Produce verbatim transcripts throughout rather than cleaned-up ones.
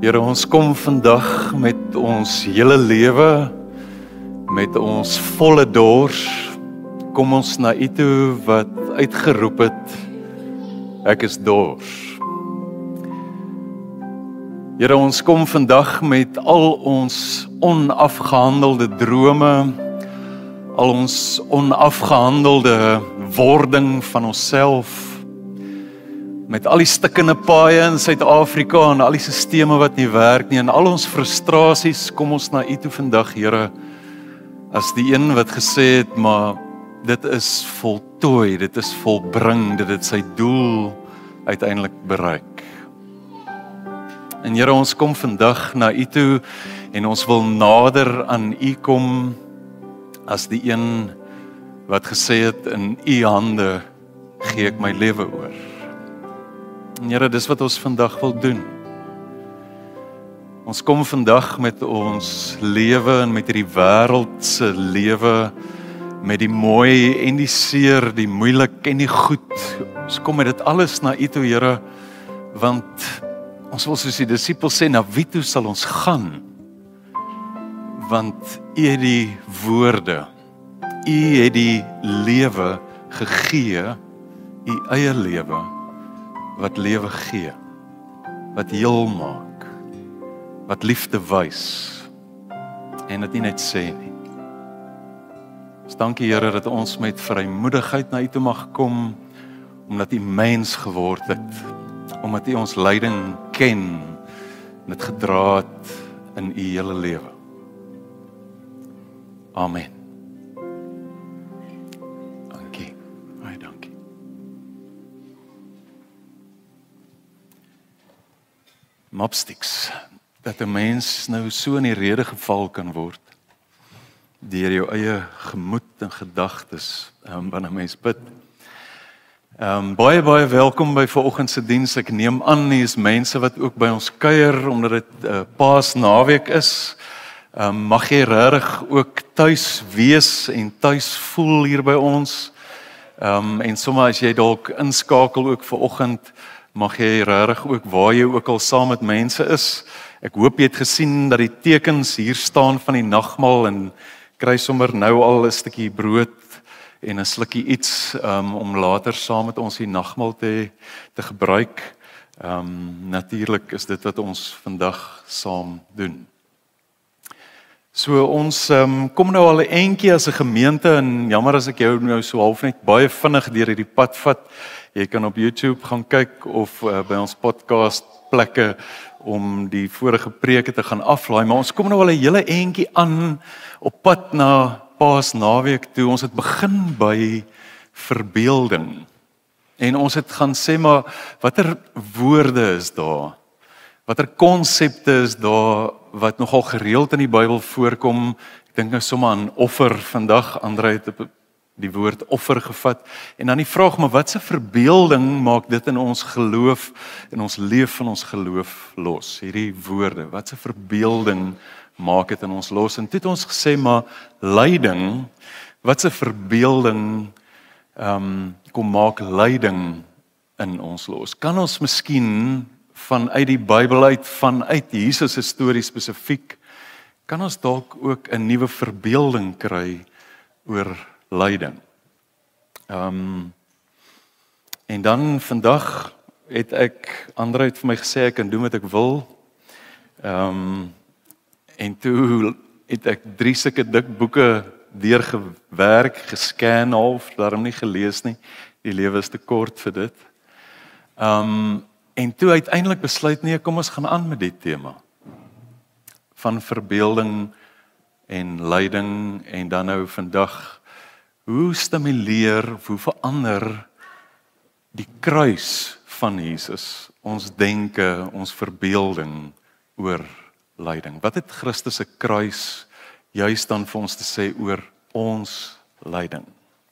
Here, ons kom vandag met ons hele lewe, met ons volle dors, kom ons na U toe wat uitgeroep het, ek is dors. Here, ons kom vandag met al ons onafgehandelde drome, al ons onafgehandelde wording van onsself, met al die stikkende paaie in Suid-Afrika en al die sisteme wat nie werk nie en al ons frustrasies, kom ons na U toe vandag, Here, as die een wat gesê het, maar dit is voltooi, dit is volbring, dit het sy doel uiteindelik bereik. En Here, ons kom vandag na U toe en ons wil nader aan U kom as die een wat gesê het, in U hande gee ek my lewe oor. En Here, dis wat ons vandag wil doen. Ons kom vandag met ons lewe en met hierdie wêreldse lewe, met die mooi en die seer, die moeilik en die goed. Ons kom met dit alles na U toe, Here, want ons wil soos die disippels sê, na wie toe sal ons gaan? Want U het die woorde, U het die lewe gegee, U eie lewe, wat lewe gee, wat heel maak, wat liefde wys, en dit nie net sê nie. Ons dankie, Here, dat ons met vrymoedigheid na U toe mag kom, omdat U mens geword het, omdat U ons lyding ken, en dit gedra het in U hele lewe. Amen. Mopsticks, dat 'n mens nou so in die rede geval kan word, deur jou eie gemoed en gedagtes, um, wanneer 'n mens bid. Um, baie, baie welkom by vanoggend se diens. Ek neem aan, hier is mense wat ook by ons kuier, omdat dit uh, Paasnaweek is. Um, mag jy regtig ook tuis wees en tuis voel hier by ons. Um, en sommer as jy dalk inskakel ook vanoggend, mag jy regtig ook waar jy ook al saam met mense is. Ek hoop jy het gesien dat die tekens hier staan van die nagmaal en kry sommer nou al 'n stukkie brood en 'n slukkie iets um, om later saam met ons die nagmaal te te gebruik. Um, Natuurlik is dit wat ons vandag saam doen. So ons um, kom nou al 'n entjie as 'n gemeente en jammer as ek jou nou so half net baie vinnig deur hierdie pad vat. Jy kan op YouTube gaan kyk of uh, by ons podcast plekke om die vorige preke te gaan aflaai, maar ons kom nou al 'n hele entjie aan op pad na Paasnaweek toe. Ons het begin by verbeelding. En ons het gaan sê, maar watter woorde is daar? Watter konsepte is daar wat nogal gereeld in die Bybel voorkom? Ek dink nou sommer aan offer vandag. Andre het op die woord offer gevat. En dan die vraag, maar wat se verbeelding maak dit in ons geloof, in ons leef van ons geloof los? Hierdie woorde, wat se verbeelding maak dit in ons los? En toe het ons gesê, maar lyding, wat se verbeelding um, kom maak lyding in ons los? Kan ons miskien vanuit die Bybel uit, vanuit Jesus se storie spesifiek, kan ons dalk ook 'n nuwe verbeelding kry oor lyding. Um, en dan vandag het ek, Andre het vir my gesê ek kan doen wat ek wil. Um, en toe het ek drie sulke dik boeke deurgewerk, gescan half, daarom nie gelees nie. Die lewe is te kort vir dit. Um, en toe uiteindelik besluit, nee, kom ons gaan aan met die tema van verbeelding en lyding, en dan nou vandag, hoe stimuleer, hoe verander die kruis van Jesus ons denke, ons verbeelding oor lyding? Wat het Christus se kruis juist dan vir ons te sê oor ons lyding?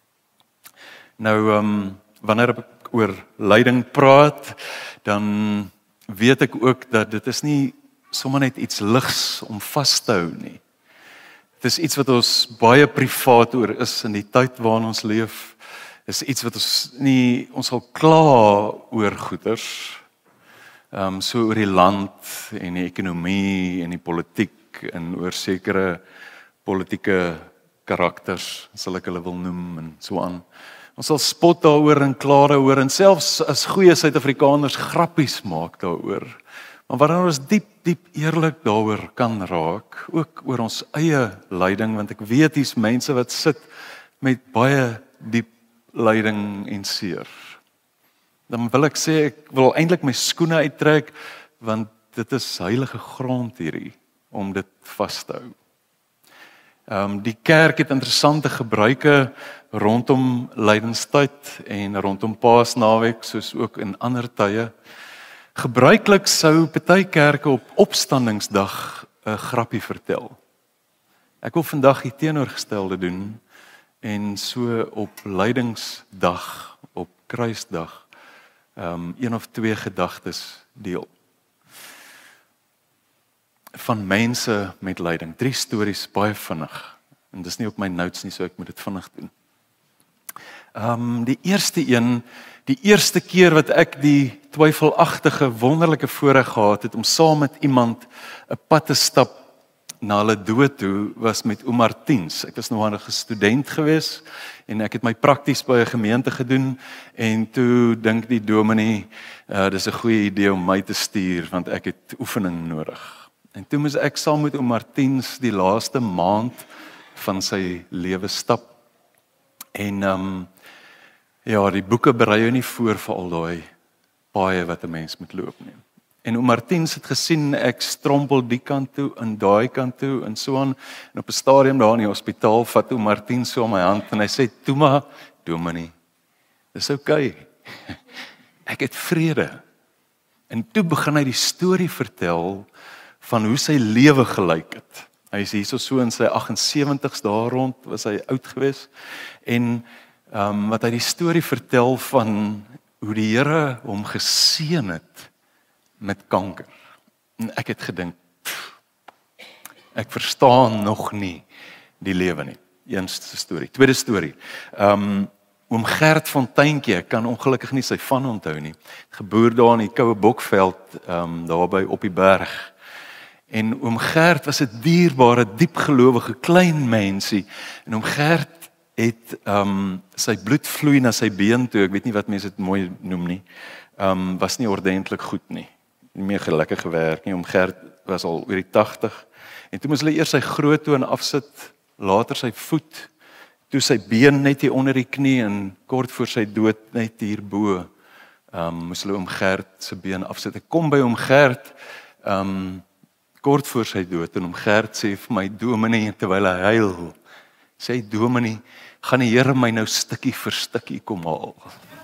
Nou, um, wanneer ek oor lyding praat, dan weet ek ook dat dit is nie sommer net iets ligs om vas te hou nie. Dit is iets wat ons baie privaat oor is in die tyd waarin ons leef. Is iets wat ons nie, ons sal kla oor goeders. um, so oor die land en die ekonomie en die politiek en oor sekere politieke karakters, sal ek hulle wil noem en so aan. Ons sal spot daaroor en klaar daaroor en selfs as goeie Suid-Afrikaners grappies maak daaroor. Maar wanneer ons diep, diep eerlik daaroor kan raak, ook oor ons eie lyding, want ek weet hier's mense wat sit met baie diep lyding en seer. Dan wil ek sê, ek wil eintlik my skoene uittrek, want dit is heilige grond hierdie, om dit vas te hou. Um, die kerk het interessante gebruike rondom lydenstyd en rondom Paasnaweek, soos ook in ander tye. Gebruiklik sou party kerke op opstandingsdag 'n grappie vertel. Ek wil vandag die teenoorgestelde doen en so op lydingsdag, op kruisdag, um, een of twee gedagtes deel. Van mense met lyding. Drie stories, baie vinnig. En dis nie op my notes nie, so ek moet dit vinnig doen. Um, die eerste een, die eerste keer wat ek die twyfelagtige, wonderlike voorreg gehad het om saam met iemand 'n pad te stap na hulle dood toe, was met Oom Martiens. Ek was nog 'n student gewees en ek het my prakties by 'n gemeente gedoen en toe dink die dominee, uh, dis 'n goeie idee om my te stuur want ek het oefening nodig. En toe moes ek saam met Oom Martiens die laaste maand van sy lewe stap. En um, ja, die boeke berei jou nie voor vir al daai paaie wat 'n mens moet loop nie. En Oom Martiens het gesien ek strompel die kant toe en daai kant toe en so aan. En op 'n stadium daar in die hospitaal vat Oom Martiens so my hand en hy sê, "Toe maar, dominee. Dis oukei. Ek het vrede." En toe begin hy die storie vertel van hoe sy lewe gelyk het. Hy is hierso so in sy agt en sewentig's daar rond, was hy oud gewees. En um, wat hy die storie vertel van hoe die Here hom geseën het met kanker. En ek het gedink, pff, ek verstaan nog nie die lewe nie. Eerste storie. Tweede storie. Um, Oom Gert Fonteinkie, ek kan ongelukkig nie sy van onthou nie. Geboor daar in die koue Bokveld, um, daarby op die berg. En Oom Gert was 'n dierbare, diepgelowige klein mensie. En Oom Gert het um, sy bloed vloei na sy been toe. Ek weet nie wat mense dit mooi noem nie. Um, was nie ordentlik goed nie. Nie meer gelukkig gewerk nie. Oom Gert was al oor die tagtig. En toe moes hulle eers sy groot toe en afsit, later sy voet, toe sy been net hier onder die knie en kort voor sy dood net hierbo. Um, moes hulle Oom Gert se been afsit. Ek kom by Oom Gert, um, kort voor sy dood, en Oom Gert sê vir my, dominee, terwyl hy huil, sê, dominee, gaan die Here my nou stukkie vir stukkie kom haal.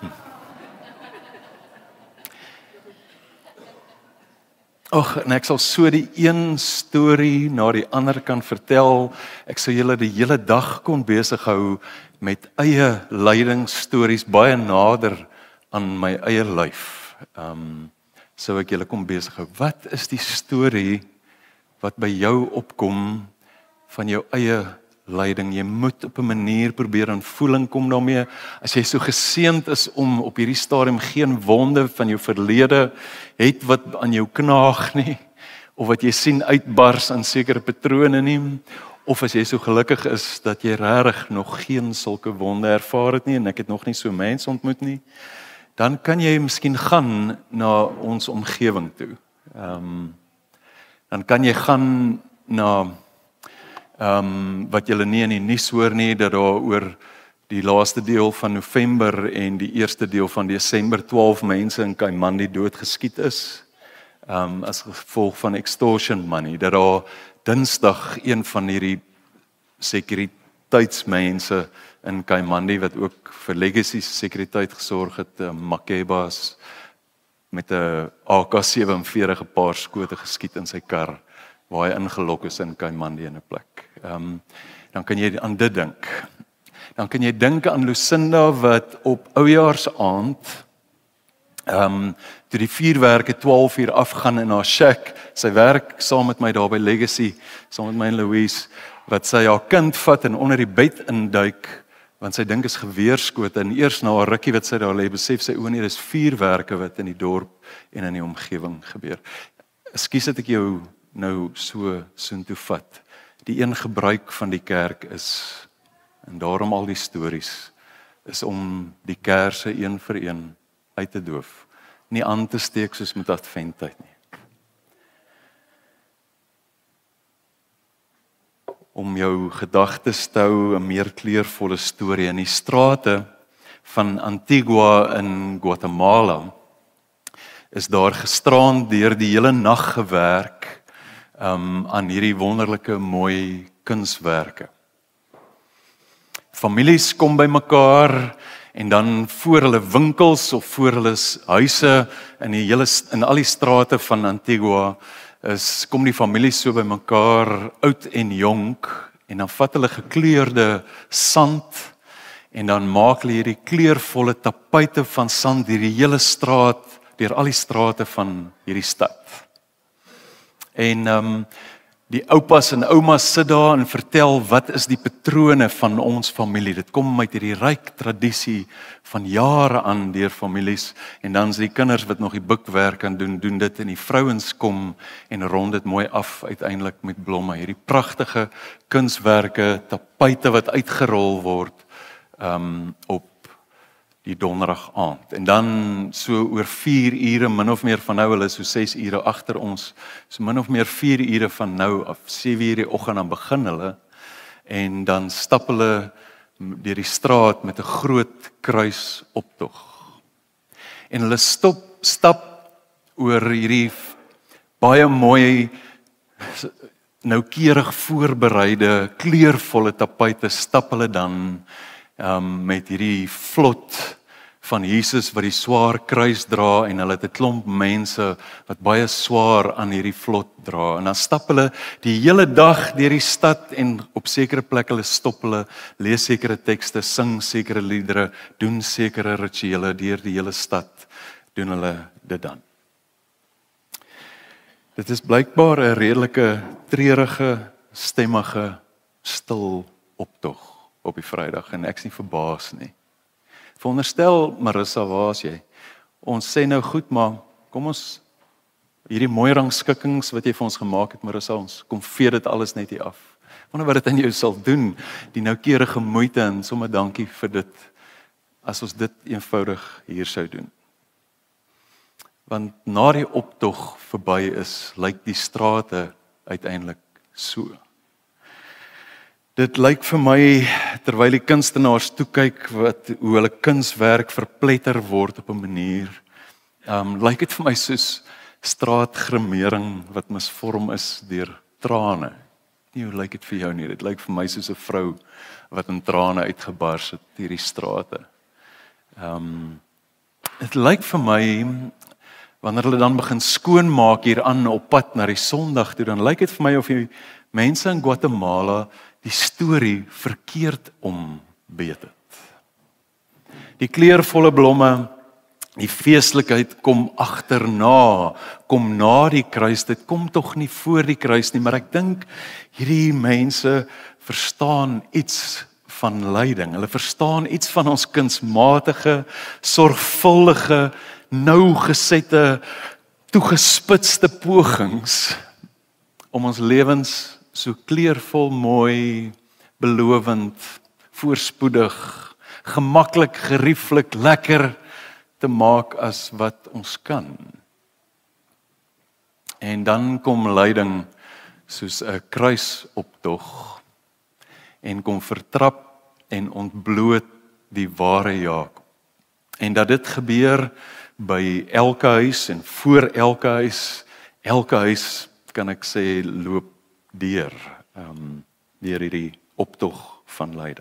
Och, en ek sal so die een storie na die ander kan vertel, ek sal julle die hele dag kon besig hou met eie lydingsstories, baie nader aan my eie lyf. Um, sou ek julle kom besig hou. Wat is die storie wat by jou opkom van jou eie lyding? Jy moet op 'n manier probeer in voeling kom daarmee. As jy so geseënd is om op hierdie stadium geen wonde van jou verlede het wat aan jou knaag nie, of wat jy sien uitbars aan sekere patrone nie, of as jy so gelukkig is dat jy regtig nog geen sulke wonde ervaar het nie en ek het nog nie so mense ontmoet nie, dan kan jy miskien gaan na ons omgewing toe. Ehm um, dan kan jy gaan na um, wat julle nie in die nuus hoor nie, dat daar oor die laaste deel van November en die eerste deel van Desember twaalf mense in Kaimandi doodgeskiet is, um, as gevolg van extortion money, dat daar Dinsdag een van hierdie sekuriteitsmense in Kaimandi, wat ook vir legacy sekuriteit gesorg het, uh, Makebas, met 'n A K sewenveertig 'n paar skote geskiet in sy kar, waar hy ingelok is in Kaimandi in 'n plek. Um, dan kan jy aan dit dink. Dan kan jy dink aan Lucinda wat op oujaarsaand, um, toe die vuurwerke twaalf uur afgaan in haar shack, sy werk saam met my daar by Legacy, saam met my en Louise, wat sy haar kind vat en onder die bed induik, want sy dink is geweerskote en eers na 'n rukkie wat sy daar lê, besef sy o nee, dis vuurwerke wat in die dorp en in die omgewing gebeur. Ekskuus dat ek jou nou so soontoe vat. Die een gebruik van die kerk is, en daarom al die stories, is om die kerse een vir een uit te doof, nie aan te steek soos met adventtyd nie. Om jou gedagtes te hou 'n meer kleurvolle storie in die strate van Antigua in Guatemala is daar gisterand deur die hele nag gewerk um, aan hierdie wonderlike mooi kunswerke. Families kom bymekaar en dan voor hulle winkels of voor hulle huise in die hele in al die strate van Antigua is kom die families so bymekaar, oud en jonk, en dan vat hulle gekleurde sand en dan maak hulle hierdie kleurvolle tapuite van sand deur die hele straat, deur al die strate van hierdie stad. En um, die oupas en oumas sit daar en vertel wat is die patrone van ons familie. Dit kom uit hierdie ryk tradisie van jare aan deur families en dan is die kinders wat nog die boekwerk kan doen, doen dit en die vrouens kom en rond dit mooi af uiteindelik met blomme. Hierdie pragtige kunswerke, tapuite wat uitgerol word um, op die donderdag aand. En dan so oor vier ure, min of meer van nou, hulle is so ses ure agter ons, so min of meer vier ure van nou af, sewe ure die oggend, dan begin hulle, en dan stap hulle deur die straat met 'n groot kruisoptog. En hulle stop, stap oor hierdie baie mooi, noukeurig voorbereide, kleurvolle tapuite, stap hulle dan um, met hierdie vlot van Jesus wat die swaar kruis dra en hulle het 'n klomp mense wat baie swaar aan hierdie vlot dra. En dan stap hulle die hele dag deur die stad en op sekere plekke hulle stop hulle, lees sekere tekste, sing sekere liedere, doen sekere rituele deur die hele stad, doen hulle dit dan. Dit is blykbaar 'n redelike treurige, stemmige, stil optog op die Vrydag en ek's nie verbaas nie. Veronderstel, Marissa, waar is jy? Ons sê nou goed, maar kom ons hierdie mooi rangskikkings wat jy vir ons gemaak het, Marissa, ons kom vee dit alles net hier af. Wonder wat dit aan jou sal doen, die noukeurige moeite en sommer dankie vir dit, as ons dit eenvoudig hier sou doen. Want na die optog verby is, lyk die strate uiteindelik so. Dit lyk vir my, terwyl die kunstenaars toekyk wat hoe hulle kunswerk verpletter word op 'n manier, um, lyk dit vir my soos straatgrimering wat misvorm is deur trane. Nie hoe lyk dit vir jou nie? Dit lyk vir my soos 'n vrou wat in trane uitgebars het hierdie strate. Um, dit lyk vir my, wanneer hulle dan begin skoonmaak hier aan op pad na die Sondag toe, dan lyk dit vir my of die mense in Guatemala die storie verkeerd ombeet het. Die kleurvolle blomme, die feestelikheid kom agterna, kom na die kruis, dit kom tog nie voor die kruis nie, maar ek dink hierdie mense verstaan iets van lyding. Hulle verstaan iets van ons kunsmatige, sorgvuldige, nougesette, toegespitste pogings om ons lewens so kleurvol, mooi, belovend, voorspoedig, gemaklik, gerieflik, lekker te maak as wat ons kan. En dan kom lyding soos 'n kruisoptog en kom vertrap en ontbloot die ware Jakob. En dat dit gebeur by elke huis en voor elke huis, elke huis kan ek sê loop deur, um, deur hierdie optog van lyding.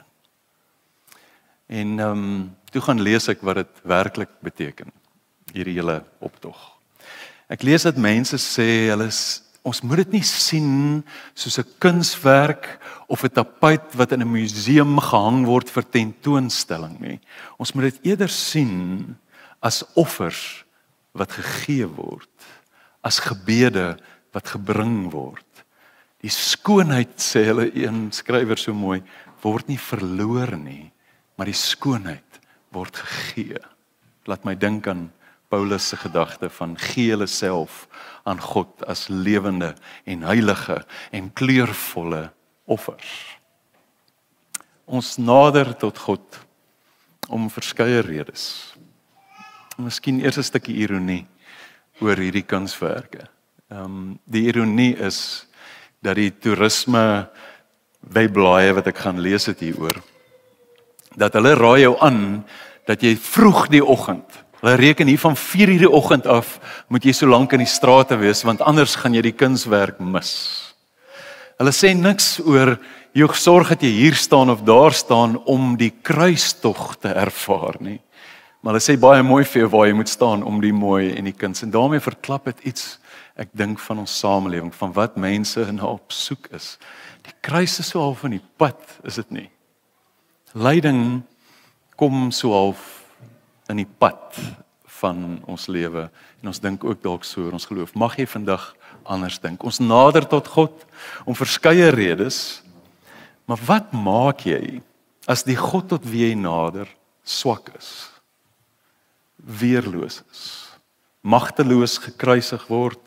En um, toe gaan lees ek wat dit werklik beteken, hierdie hele optog. Ek lees dat mense sê, hulle is, ons moet dit nie sien soos 'n kunswerk of 'n tapuit wat in 'n museum gehang word vir tentoonstelling nie. Ons moet dit eerder sien as offers wat gegee word, as gebede wat gebring word. Die skoonheid, sê hulle een skrywer so mooi, word nie verloor nie. maar die skoonheid word gegee. Laat my dink aan Paulus se gedagte van gee hulle self aan God as lewende en heilige en kleurvolle offers. Ons nader tot God om verskeie redes. Miskien eers 'n stukkie ironie oor hierdie kunswerke. Um, die ironie is dat die toerisme webblaaie wat ek gaan lees het hieroor, dat hulle raai jou aan dat jy vroeg die oggend, hulle reken hier van vier uur die oggend af, moet jy so lank in die strate wees, want anders gaan jy die kunswerk mis. Hulle sê niks oor, jy sorg dat jy hier staan of daar staan om die kruistog te ervaar nie. Maar hulle sê baie mooi vir jou waar jy moet staan om die mooi en die kuns. En daarmee verklap het iets, ek dink van ons samelewing, van wat mense na op soek is. Die kruis is so half in die pad, is dit nie? Lyding kom so half in die pad van ons lewe. En ons dink ook dalk so oor ons geloof. Mag jy vandag anders dink. Ons nader tot God om verskeie redes. Maar wat maak jy as die God tot wie jy nader swak is? Weerloos is, magteloos gekruisig word,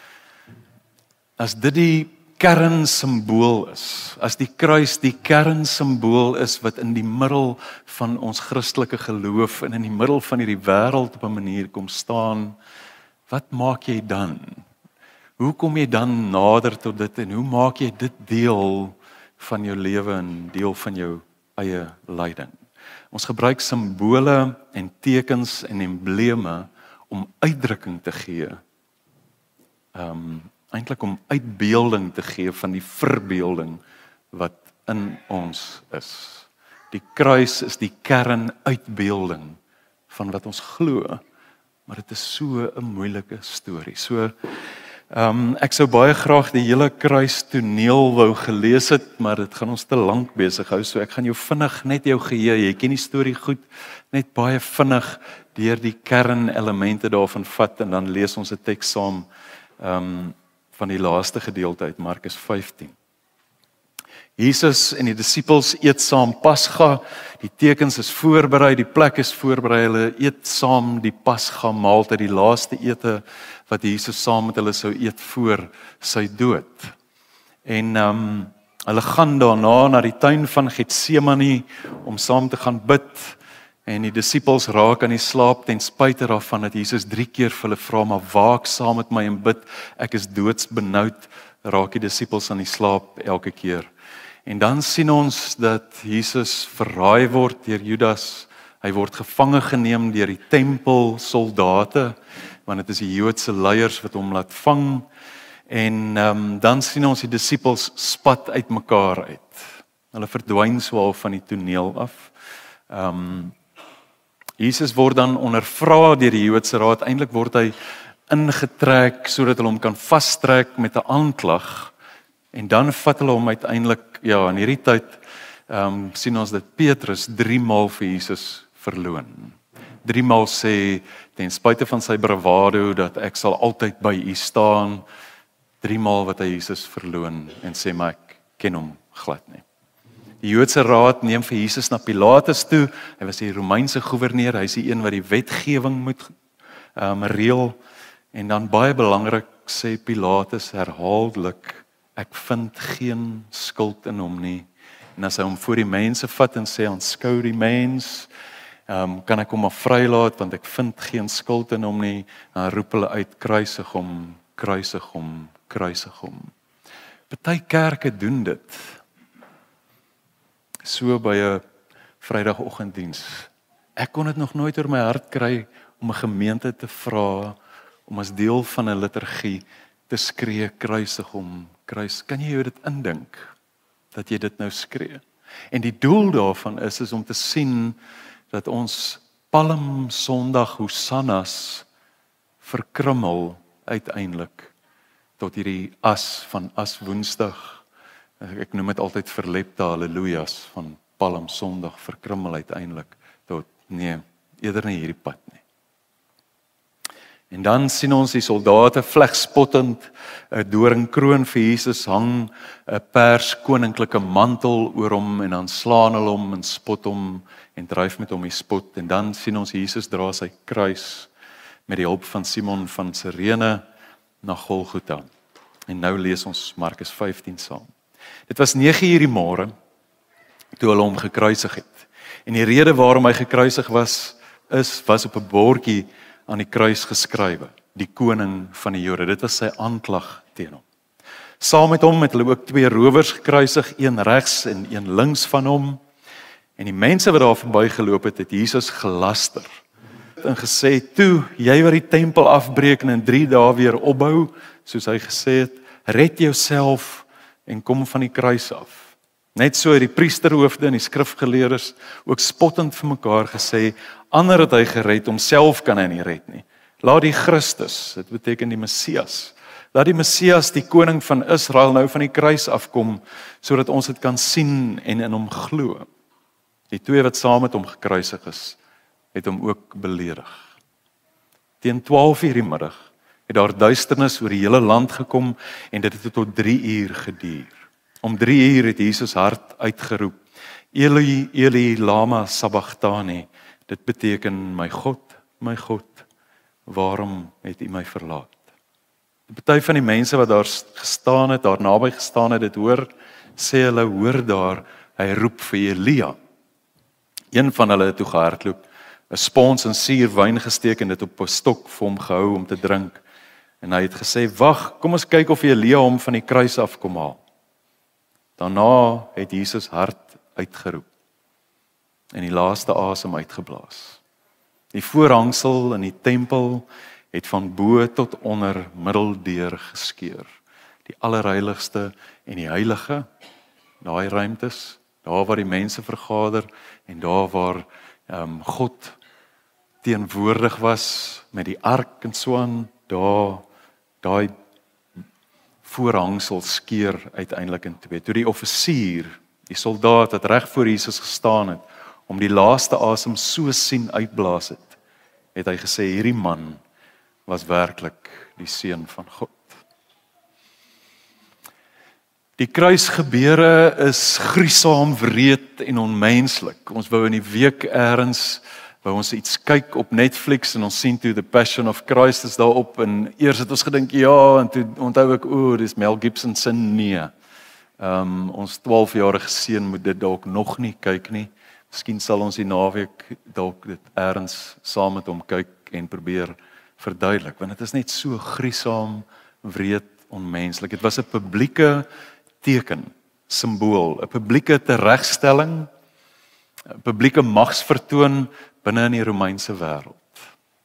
as dit die kernsimbool is, as die kruis die kernsimbool is wat in die middel van ons Christelike geloof en in die middel van hierdie wêreld op 'n manier kom staan, wat maak jy dan? Hoe kom jy dan nader tot dit en hoe maak jy dit deel van jou lewe en deel van jou eie lyding? Ons gebruik simbole en tekens en embleme om uitdrukking te gee. Um, eintlik om uitbeelding te gee van die verbeelding wat in ons is. Die kruis is die kernuitbeelding van wat ons glo, maar dit is so 'n moeilike storie. So Um, ek sou baie graag die hele kruis toneel wou gelees het, maar dit gaan ons te lank besig hou, so ek gaan jou vinnig net jou geheue, jy ken die storie goed, net baie vinnig deur die kernelemente daarvan vat en dan lees ons 'n teks saam um, van die laaste gedeelte uit Markus vyftien. Jesus en die disippels eet saam Pasga, die tekens is voorberei, die plek is voorberei, hulle eet saam die Pasga maaltyd, die laaste ete wat Jesus saam met hulle sou eet voor sy dood. En um, hulle gaan daarna na die tuin van Getsemane om saam te gaan bid, en die disippels raak aan die slaap ten spyte daarvan dat Jesus drie keer vir hulle vra, maar waak saam met my en bid, ek is doodsbenoud, raak die disippels aan die slaap elke keer. En dan sien ons dat Jesus verraai word deur Judas. Hy word gevange geneem deur die tempelsoldate, want dit is die Joodse leiers wat hom laat vang. En um, dan sien ons die disippels spat uitmekaar uit. Hulle verdwyn so al van die toneel af. Um, Jesus word dan ondervra deur die Joodse raad. Eintlik word hy ingetrek sodat hulle hom kan vastrek met 'n aanklag. En dan vat hulle hom uiteindelik, ja, in hierdie tyd um, sien ons dat Petrus drie maal vir Jesus verloon. Drie maal sê, ten spyte van sy bravado, dat ek sal altyd by u staan. Drie maal wat hy Jesus verloon en sê, maar ek ken hom glad nie. Die Joodse raad neem vir Jesus na Pilatus toe. Hy was die Romeinse goewerneur, hy is die een wat die wetgewing moet um, reël. En dan baie belangrik sê Pilatus herhaaldelik, ek vind geen skuld in hom nie. En as hy hom voor die mense vat en sê, aanskou die mens, um, kan ek hom maar vrylaat, want ek vind geen skuld in hom nie, dan roep hulle uit, kruisig hom, kruisig hom, kruisig hom. Party kerke doen dit. So by 'n Vrydagoggenddiens. Ek kon dit nog nooit oor my hart kry om 'n gemeente te vra, om as deel van 'n liturgie te skree, kruisig hom, kruis. Kan jy jou dit indink, dat jy dit nou skree? En die doel daarvan is, is om te sien, dat ons Palm Sondag Hosannas verkrummel uiteindelik, tot hierdie as van as Woensdag, ek noem dit altyd verlepte hallelujas, van Palm Sondag verkrummel uiteindelik, tot, nee, eerder nie hierdie pad nie. En dan sien ons die soldate vlegspottend 'n doringkroon vir Jesus hang, 'n pers koninklike mantel oor hom en dan slaan hulle hom en spot hom en dryf met hom die spot. En dan sien ons Jesus dra sy kruis met die hulp van Simon van Sirene na Golgotha. En nou lees ons Markus vyftien saam. Dit was nege uur die môre toe hulle hom gekruisig het. En die rede waarom hy gekruisig was, is was op 'n bordjie aan die kruis geskrywe, die koning van die Jode. Dit was sy aanklag teen hom. Saam met hom het hulle ook twee rowers gekruisig, een regs en een links van hom. En die mense wat daar verbygeloop het, het Jesus gelaster en gesê, toe, jy wat die tempel afbreek en in drie dae weer opbou, soos hy gesê het, red jouself en kom van die kruis af. Net so het die priesterhoofde en die skrifgeleerdes ook spottend vir mekaar gesê, ander het hy gered, homself kan hy nie red nie. Laat die Christus, dit beteken die Messias, laat die Messias, die koning van Israel, nou van die kruis afkom, sodat ons dit kan sien en in hom glo. Die twee wat saam met hom gekruisig is, het hom ook beledig. Teen twaalf uur die middag het daar duisternis oor die hele land gekom en dit het tot drie uur geduur. Om drie uur het Jesus hard uitgeroep, Eli, Eli, lama sabachthani. Dit beteken, my God, my God, waarom het U my verlaat? Die party van die mense wat daar gestaan het, daar naby gestaan het, dit hoor, sê hulle, hoor daar, hy roep vir Elia. Een van hulle het toe gehardloop, 'n spons en suur wyn gesteek en dit op 'n stok vir hom gehou om te drink. En hy het gesê, wag, kom ons kyk of Elia hom van die kruis af kom haal. Daarna het Jesus hard uitgeroep en die laaste asem uitgeblaas. Die voorhangsel in die tempel het van bo tot onder middeldeur geskeur. Die allerheiligste en die heilige, daai ruimtes, daar waar die mense vergader en daar waar um, God teenwoordig was met die ark en so aan, daar daai voorhangsel skeur uiteindelik in twee. Toe die offisier, die soldaat wat reg voor Jesus gestaan het, om die laaste asem so sien uitblaas het, het hy gesê, hierdie man was werklik die seun van God. Die kruisgebeure is gruisam, wreed en onmenslik. Ons wou in die week eers, wou ons iets kyk op Netflix en ons sien toe The Passion of Christ is daarop en eers het ons gedink, ja, en toe onthou ek, o, dis Mel Gibson se nee. Um, ons twaalfjarige seun moet dit dalk nog nie kyk nie. Miskien sal ons die naweek dalk dit eers saam met hom kyk en probeer verduidelik, want dit is net so gruisam, wreed, onmenslik. Dit was 'n publieke teken, simbool, 'n publieke teregstelling, 'n publieke magsvertoon binne in die Romeinse wêreld.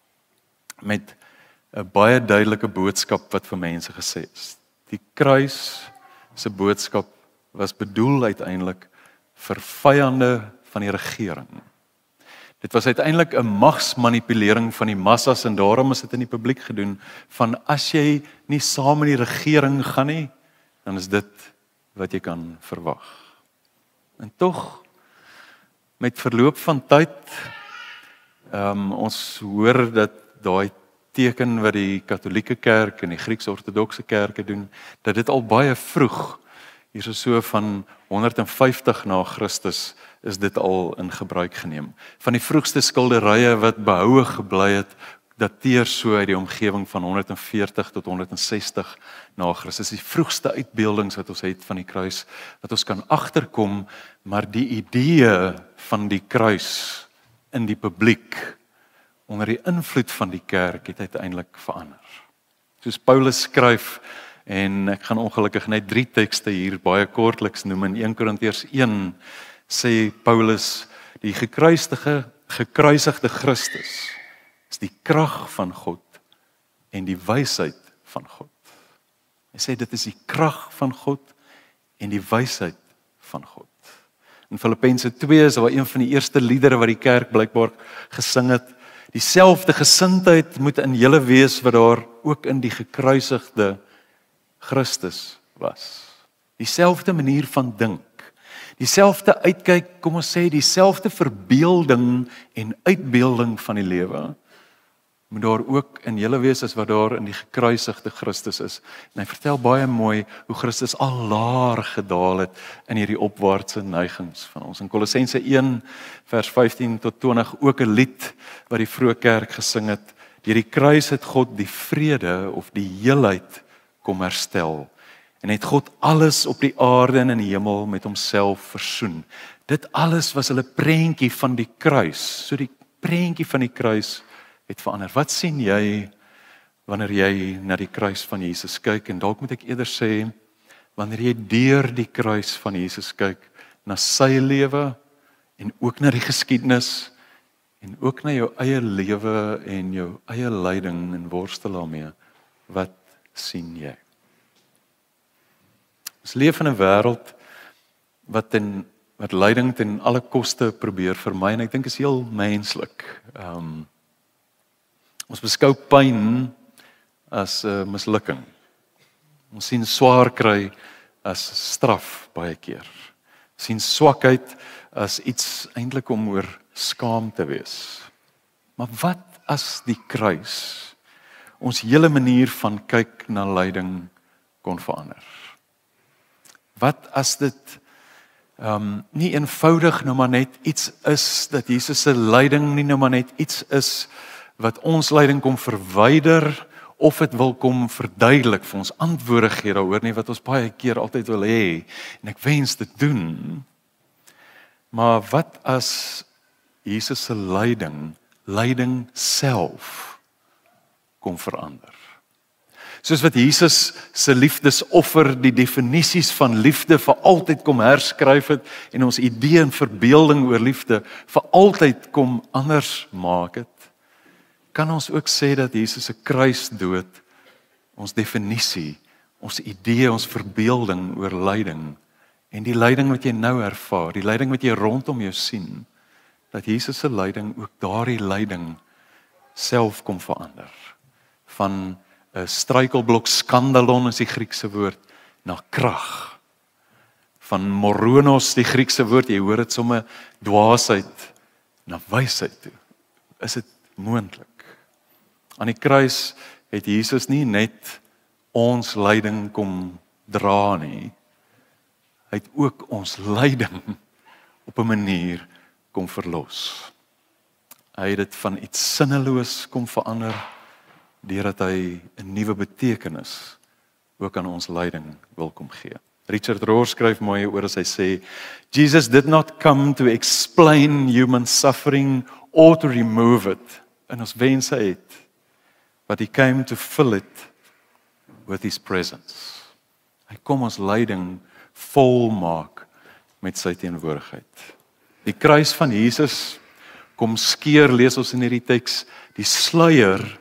Met 'n baie duidelike boodskap wat vir mense gesê is. Die kruis se boodskap was bedoel uiteindelik vir vyande van die regering. Dit was uiteindelik 'n magsmanipulering van die massas en daarom is dit in die publiek gedoen van as jy nie saam in die regering gaan nie, dan is dit wat jy kan verwag. En tog met verloop van tyd um, ons hoor dat daai teken wat die Katolieke Kerk en die Grieks-Ortodokse kerke doen, dat dit al baie vroeg, hier is so van honderd en vyftig na Christus, is dit al in gebruik geneem. Van die vroegste skilderye wat behoue gebly het, dateer so uit die omgewing van honderd en veertig tot honderd en sestig na Christus. Die vroegste uitbeeldings wat ons het van die kruis, wat ons kan agterkom, maar die idee van die kruis in die publiek, onder die invloed van die kerk, het uiteindelik verander. Soos Paulus skryf, en ek gaan ongelukkig net drie tekste hier baie kortliks noem, in Eerste Korintiërs een, sê Paulus, die gekruisige, gekruisigde Christus is die krag van God en die wysheid van God. Hy sê dit is die krag van God en die wysheid van God. In Filippense twee is daar een van die eerste liedere wat die kerk blykbaar gesing het. Dieselfde gesindheid moet in julle wees wat daar ook in die gekruisigde Christus was. Dieselfde manier van dink. Dieselfde uitkyk, kom ons sê, dieselfde verbeelding en uitbeelding van die lewe moet daar ook in julle wees as wat daar in die gekruisigde Christus is. En hy vertel baie mooi hoe Christus al laer gedaal het in hierdie opwaartse neigings van ons. In Kolossense een vers vyftien tot twintig ook 'n lied wat die vroeë kerk gesing het. Deur die kruis het God die vrede of die heelheid kom herstel. En het God alles op die aarde en in die hemel met homself versoen. Dit alles was hulle prentjie van die kruis. So die prentjie van die kruis het verander. Wat sien jy wanneer jy na die kruis van Jesus kyk? En dalk moet ek eerder sê, wanneer jy deur die kruis van Jesus kyk, na sy lewe en ook na die geskiedenis en ook na jou eie lewe en jou eie lyding en worstel daarmee, wat sien jy? Ons leef in 'n wêreld wat ten wat lyding ten alle koste probeer vermy en ek dink is heel menslik. Um, ons beskou pyn as 'n uh, mislukking. Ons sien swaar kry as straf baie keer. Ons sien swakheid as iets eintlik om oor skaam te wees. Maar wat as die kruis ons hele manier van kyk na lyding kon verander? Wat as dit um, nie eenvoudig nou maar net iets is, dat Jesus se lyding nie nou maar net iets is wat ons lyding kom verwyder, of dit wil kom verduidelik vir ons antwoorde gee daaroor nie, wat ons baie keer altyd wil hê, en ek wens dit doen. Maar wat as Jesus se lyding, lyding self kom verander? Soos wat Jesus se liefdesoffer die definisies van liefde vir altyd kom herskryf het en ons idee en verbeelding oor liefde vir altyd kom anders maak het, kan ons ook sê dat Jesus se kruisdood ons definisie, ons idee, ons verbeelding oor lyding en die lyding wat jy nou ervaar, die lyding wat jy rondom jou sien, dat Jesus se lyding ook daardie lyding self kom verander. Van 'n struikelblok, skandalon is die Griekse woord, na krag. Van moronos, die Griekse woord, jy hoor dit sommer dwaasheid, na wysheid toe. Is dit moontlik? Aan die kruis het Jesus nie net ons lyding kom dra nie. Hy het ook ons lyding op 'n manier kom verlos. Hy het dit van iets sinneloos kom verander, deurdat hy 'n nuwe betekenis ook aan ons lyding wil kom gee. Richard Rohr skryf mooi oor as hy sê, Jesus did not come to explain human suffering or to remove it. En ons wens hy het, but he came to fill it with his presence. Hy kom ons lyding vol maak met sy teenwoordigheid. Die kruis van Jesus kom skeer, lees ons in hierdie teks, die sluier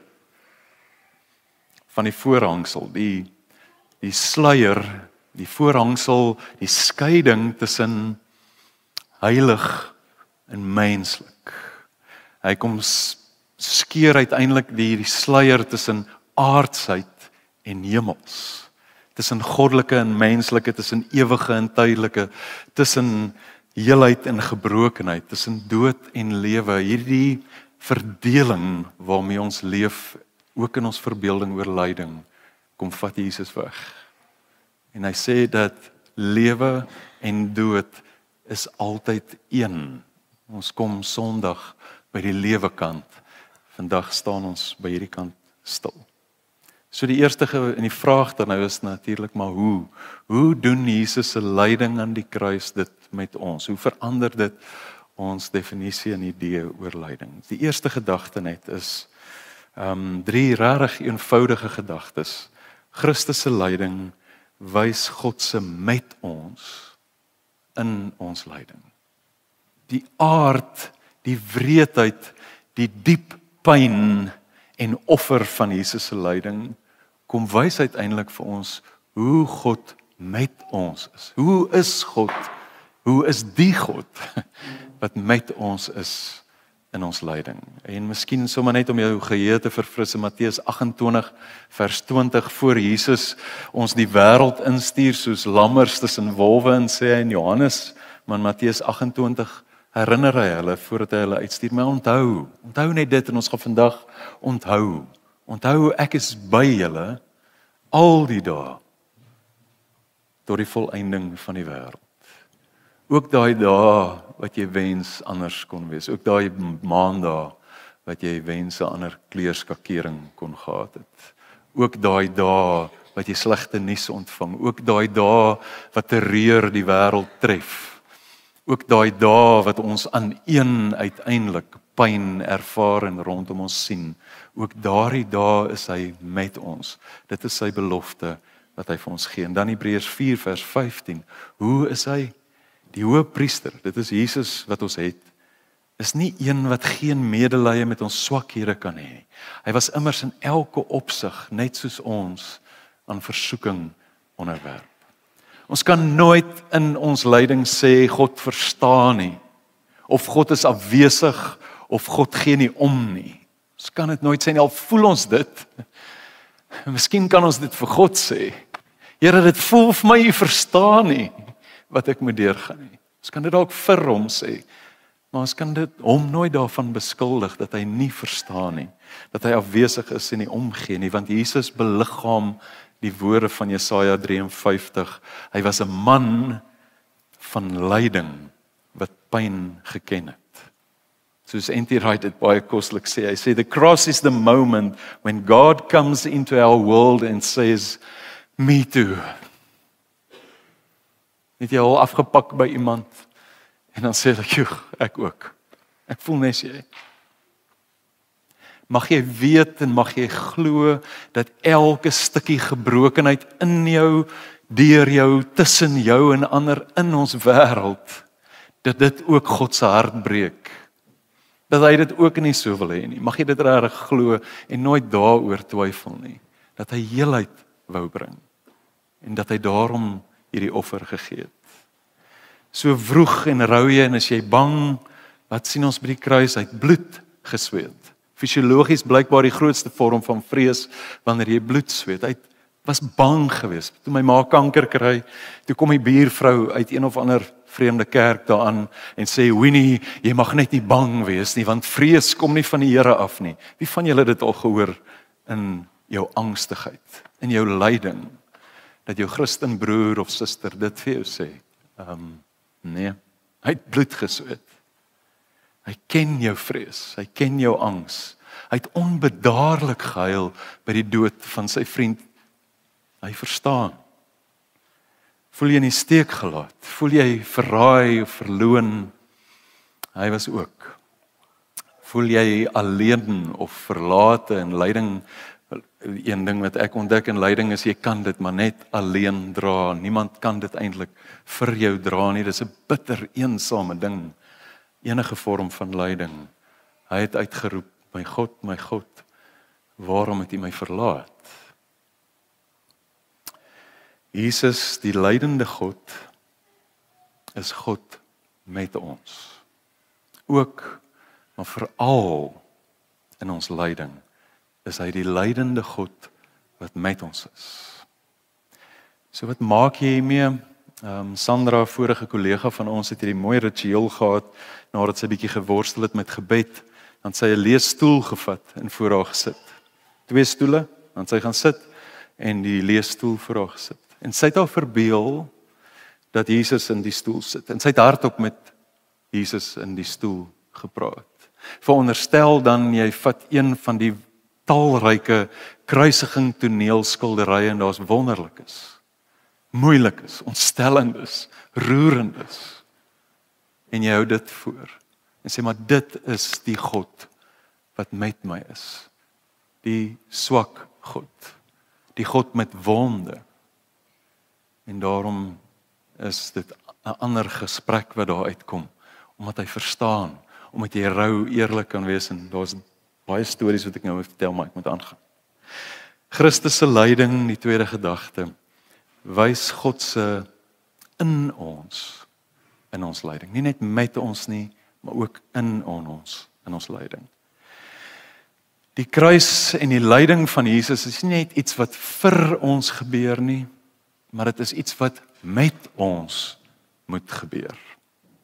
van die voorhangsel, die die sluier, die voorhangsel, die skeiding tussen heilig en menslik. Hy kom skeer uiteindelik die, die sluier tussen aardsheid en hemels, tussen goddelike en menslike, tussen ewige en tydelike, tussen heelheid en gebrokenheid, tussen dood en lewe. Hierdie verdeling waarmee ons leef, ook in ons verbeelding oor lyding, kom vat Jesus weg. En hy sê dat lewe en dood is altyd een. Ons kom Sondag by die lewe kant. Vandag staan ons by hierdie kant stil. So die eerste in die vraag dan nou is natuurlik maar hoe? Hoe doen Jesus se lyding aan die kruis dit met ons? Hoe verander dit ons definisie en idee oor lyding? Die eerste gedagte net is um, drie regtig eenvoudige gedagtes. Christus se lyding wys God se met ons in ons lyding. Die aard, die wreedheid, die diep pyn en offer van Jesus se lyding kom wys uiteindelik vir ons hoe God met ons is. Hoe is God? Hoe is die God wat met ons is in ons lyding? En miskien sommer net om jou geheue te verfris, in Matteus agt-en-twintig vers twintig, voor Jesus ons die wêreld instuur soos lammers tussen wolwe, en sê hy in Johannes, maar in Matteus agt-en-twintig herinner hy hulle voordat hy hulle uitstuur. Maar onthou, onthou net dit en ons gaan vandag onthou. Onthou ek is by julle al die dae tot die volëinding van die wêreld. Ook daai dae wat jy wens anders kon wees. Ook daai maandae wat jy wens 'n ander kleurskakering kon gehad het. Ook daai dae wat jy slegte nuus ontvang. Ook daai dae wat terreur die wêreld tref. Ook daai dae wat ons aan een uiteindelik pyn ervaar en rondom ons sien. Ook daardie dae is hy met ons. Dit is sy belofte wat hy vir ons gee. En dan Hebreërs vier vers vyftien. Hoe is hy? Die hoëpriester, dit is Jesus wat ons het, is nie een wat geen medelee met ons swakhede kan hê. Hy was immers in elke opsig, net soos ons, aan versoeking onderwerp. Ons kan nooit in ons lyding sê, God verstaan nie, of God is afwesig, of God gee nie om nie. Ons kan dit nooit sê nie, al voel ons dit. Miskien kan ons dit vir God sê. Here, dit voel vir my, U verstaan nie wat ek moet deurgaan nie. Ons kan dit dalk vir hom sê, maar ons kan dit hom nooit daarvan beskuldig dat hy nie verstaan nie, dat hy afwesig is en nie omgee nie, want Jesus beliggaam die woorde van Jesaja drie en vyftig. Hy was 'n man van lyding wat pyn geken het. Soos N T Wright dit baie koslik sê, hy sê the cross is the moment when God comes into our world and says, me too. Het jy al afgepak by iemand en dan sê ek, joh, ek ook. Ek voel nes jy. Mag jy weet en mag jy glo dat elke stukkie gebrokenheid in jou, deur jou, tussen jou en ander in ons wêreld, dat dit ook God se hart breek. Dat hy dit ook nie so wil hê nie. Mag jy dit regtig glo en nooit daaroor twyfel nie. Dat hy heelheid wou bring. En dat hy daarom hierdie offer gegee het. So vroeg en rou jy en as jy bang, wat sien ons by die kruis? Hy het bloed gesweet. Fisiologies blykbaar die grootste vorm van vrees wanneer jy bloed sweet. Hy was bang geweest. Toe my ma kanker kry, toe kom die buurvrou uit een of ander vreemde kerk daaraan en sê, Winnie, jy mag net nie bang wees nie, want vrees kom nie van die Here af nie. Wie van julle het dit al gehoor in jou angstigheid, in jou lyding, dat jou Christen broer of suster dit vir jou sê? Um, nee, hy het bloed gesweet. Hy ken jou vrees, hy ken jou angs. Hy het onbedaarlik gehuil by die dood van sy vriend. Hy verstaan. Voel jy in die steek gelaat? Voel jy verraai of verloon? Hy was ook. Voel jy alleen of verlate in lyding? Een ding wat ek ontdek in lyding is, jy kan dit maar net alleen dra. Niemand kan dit eintlik vir jou dra nie. Dit is 'n bitter eensame ding. Enige vorm van lyding. Hy het uitgeroep, my God, my God, waarom het U my verlaat? Jesus, die lydende God, is God met ons. Ook, maar veral in ons lyding, is hy die lydende God wat met ons is. So wat maak jy hiermee? Um, Sandra, vorige kollega van ons, het hierdie mooi ritueel gehad, nadat sy bietjie geworstel het met gebed, dan sy 'n leesstoel gevat en voor haar gesit. Twee stoele, dan sy gaan sit en die leesstoel voor haar gesit. En sy het haar verbeel dat Jesus in die stoel sit. En sy het hardop met Jesus in die stoel gepraat. Veronderstel dan jy vat een van die talryke kruisiging toneelskilderye en daar's wonderlikes, moeilikes, ontstellendes, roerendes. En jy hou dit voor. En sê maar dit is die God wat met my is. Die swak God. Die God met wonde. En daarom is dit 'n ander gesprek wat daar uitkom, omdat hy verstaan, omdat jy rou eerlik kan wees en daar's baie stories wat ek nou moet vertel, maar ek moet aangaan. Christus se lyding, die tweede gedagte, wys God se in ons, in ons lyding. Nie net met ons nie, maar ook in ons, in ons lyding. Die kruis en die lyding van Jesus is nie net iets wat vir ons gebeur nie, maar dit is iets wat met ons moet gebeur.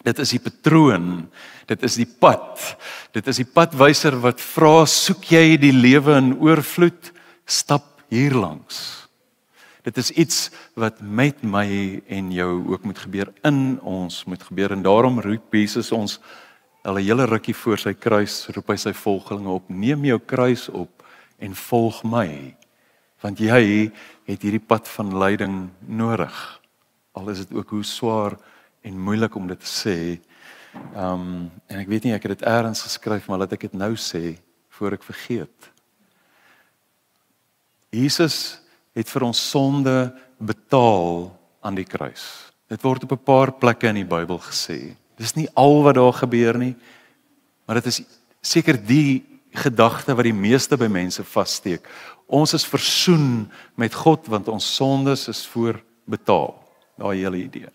Dit is die patroon, dit is die pad, dit is die padwyser wat vra, soek jy die lewe in oorvloed, stap hierlangs. Dit is iets wat met my en jou ook moet gebeur, in ons moet gebeur, en daarom roep Jesus ons al 'n hele rukkie voor sy kruis, roep hy sy volgelinge op, neem jou kruis op en volg my, want jy het hierdie pad van lyding nodig, al is dit ook hoe swaar en moeilik om dit te sê, um, en ek weet nie, ek het dit eers geskryf, maar laat ek dit nou sê, voor ek vergeet. Jesus het vir ons sonde betaal aan die kruis. Dit word op 'n paar plekke in die Bybel gesê. Dis nie al wat daar gebeur nie, maar dit is seker die gedagte wat die meeste by mense vassteek. Ons is versoen met God, want ons sondes is voorbetaal. Daai hele idee.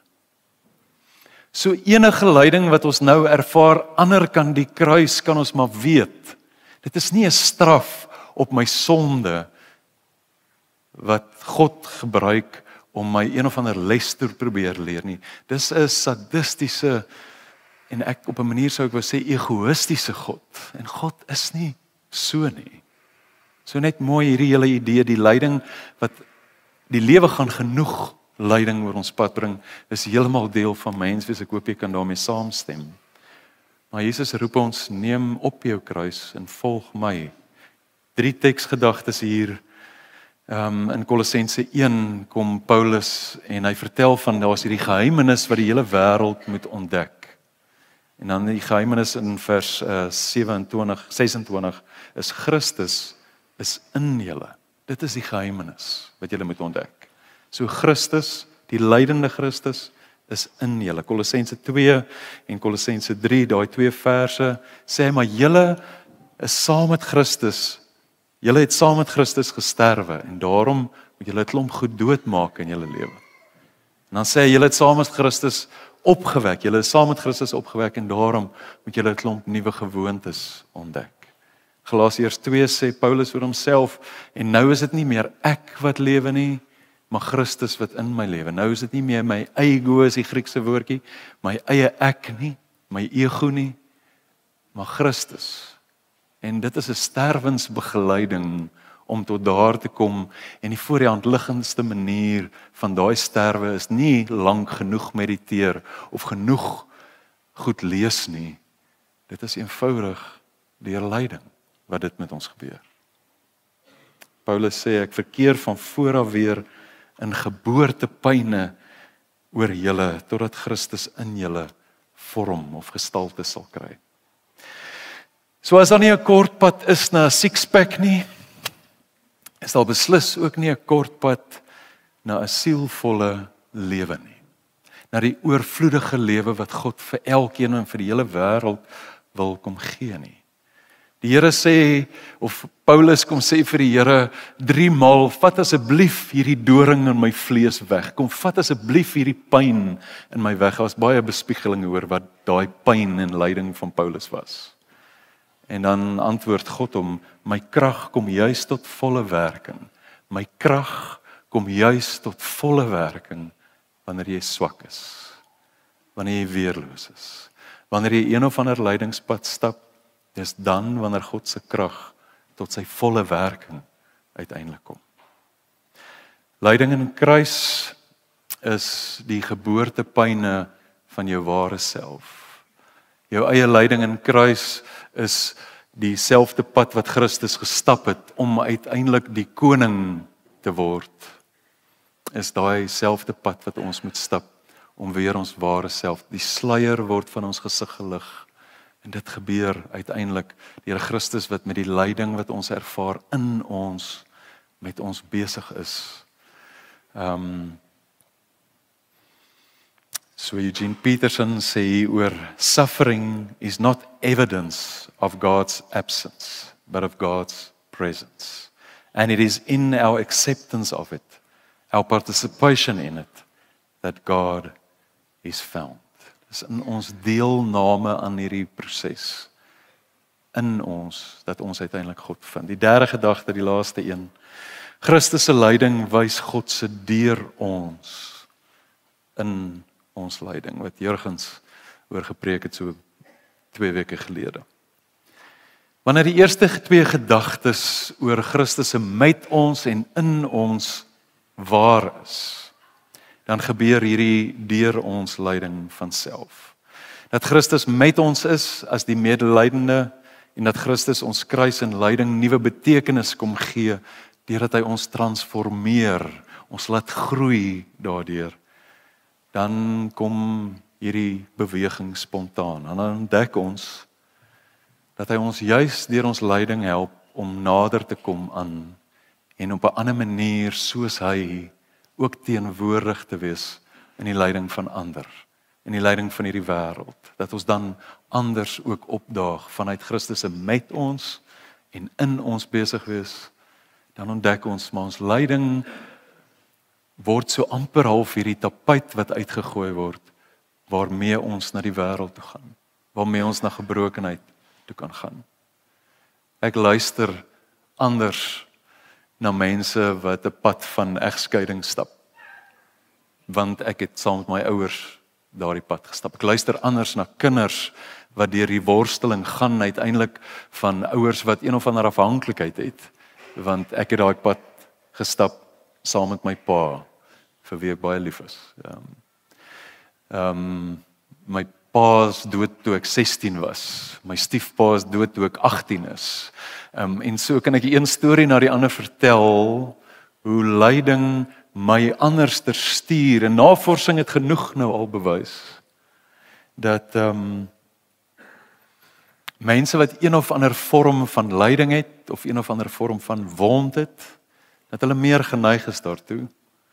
So enige lyding wat ons nou ervaar, ander kan die kruis, kan ons maar weet. Dit is nie 'n straf op my sonde, wat God gebruik om my een of ander les te probeer leer nie. Dis 'n sadistiese, en ek op 'n manier sou ek wou sê egoïstiese God. En God is nie so nie. So net mooi hierdie hele idee, die lyding wat die lewe gaan genoeg lyding oor ons pad bring, is heeltemal deel van menswees. Ek hoop jy kan daarmee saamstem. Maar Jesus roep ons, neem op jou kruis en volg my. Drie teksgedagtes hier. Um, in Kolossense een kom Paulus en hy vertel van, daar is hierdie geheimenis wat die hele wêreld moet ontdek. En dan die geheimenis in vers uh, sewenentwintig, sesentwintig, is Christus is in julle. Dit is die geheimenis wat julle moet ontdek. So Christus, die lydende Christus, is in julle. Kolossense twee en Kolossense drie, daai twee verse, sê maar julle is saam met Christus. Julle het saam met Christus gesterwe en daarom moet julle 'n klomp goed doodmaak in julle lewe. En dan sê hy, julle het saam met Christus opgewek. Julle is saam met Christus opgewek en daarom moet julle 'n klomp nuwe gewoontes ontdek. Galasiërs twee sê Paulus oor homself, en nou is dit nie meer ek wat lewe nie, maar Christus wat in my lewe. Nou is dit nie meer my ego, is die Griekse woordjie, my eie ek nie, my ego nie, maar Christus. En dit is 'n sterwensbegeleiding om tot daar te kom, en die voor die hand liggendste manier van daai sterwe is nie lank genoeg mediteer of genoeg goed lees nie. Dit is eenvoudig deur lyding wat dit met ons gebeur. Paulus sê, ek verkeer van voor af weer in geboortepyne oor julle, totdat Christus in julle vorm of gestalte sal kry. So as daar nie 'n kort pad is na 'n six-pack nie, is daar beslis ook nie 'n kort pad na 'n sielvolle lewe nie. Na die oorvloedige lewe wat God vir elkeen en vir die hele wêreld wil kom gee nie. Die Here sê, of Paulus kom sê vir die Here drie maal, vat asseblief hierdie doring in my vlees weg. Kom vat asseblief hierdie pyn in my weg. Daar was baie bespiegeling oor wat daai pyn en lyding van Paulus was. En dan antwoord God hom, my krag kom juis tot volle werking. My krag kom juis tot volle werking wanneer jy swak is. Wanneer jy weerloos is. Wanneer jy een of ander lydingspad stap, dis dan wanneer God se krag tot sy volle werking uiteindelik kom. Lyding in 'n kruis is die geboortepyne van jou ware self. Jou eie lyding in kruis is dieselfde pad wat Christus gestap het om uiteindelik die koning te word. Is daai selfde pad wat ons moet stap om weer ons ware self. Die sluier word van ons gesig gelig. En dit gebeur uiteindelik deur Christus wat met die lyding wat ons ervaar in ons met ons besig is. Um, so Eugene Peterson sê oor suffering is not evidence of God's absence, but of God's presence. And it is in our acceptance of it, our participation in it, that God is found. Dis in ons deelname aan hierdie proses. In ons, dat ons uiteindelik God vind. Die derde gedagte, die laaste een. Christus se lyding wys God se deur ons in ons lyding, wat Jurgens oor gepreek het so twee weke gelede. Wanneer die eerste twee gedagtes oor Christus se met ons en in ons waar is, dan gebeur hierdie deur ons lyding van self. Dat Christus met ons is as die medelydende en dat Christus ons kruis en lyding nuwe betekenis kom gee deurdat hy ons transformeer, ons laat groei daardeur. Dan kom hierdie beweging spontaan. En dan ontdek ons dat hy ons juis deur ons lyding help om nader te kom aan en op 'n ander manier soos hy ook teenwoordig te wees in die lyding van ander, in die lyding van hierdie wêreld. Dat ons dan anders ook opdaag vanuit Christus se met ons en in ons besig wees. Dan ontdek ons maar ons lyding word so amper half hierdie tapuit wat uitgegooi word waarmee ons na die wêreld toe gaan, waarmee ons na gebrokenheid toe kan gaan. Ek luister anders na mense wat 'n pad van egskeiding stap, want ek het saam met my ouers daardie pad gestap. Ek luister anders na kinders wat deur die worsteling gaan uiteindelik van ouers wat een of ander afhanklikheid het, want ek het daai pad gestap saam met my pa, vir wie ek baie lief is. Um, um, my pa is dood toe ek sestien was. My stiefpa is dood toe ek agttien is. Um, en so kan ek een storie na die ander vertel, hoe lyding my anders ter stuur. En navorsing het genoeg nou al bewys, dat um, mense wat een of ander vorm van lyding het, of een of ander vorm van wond het, dat hulle meer geneig is daartoe,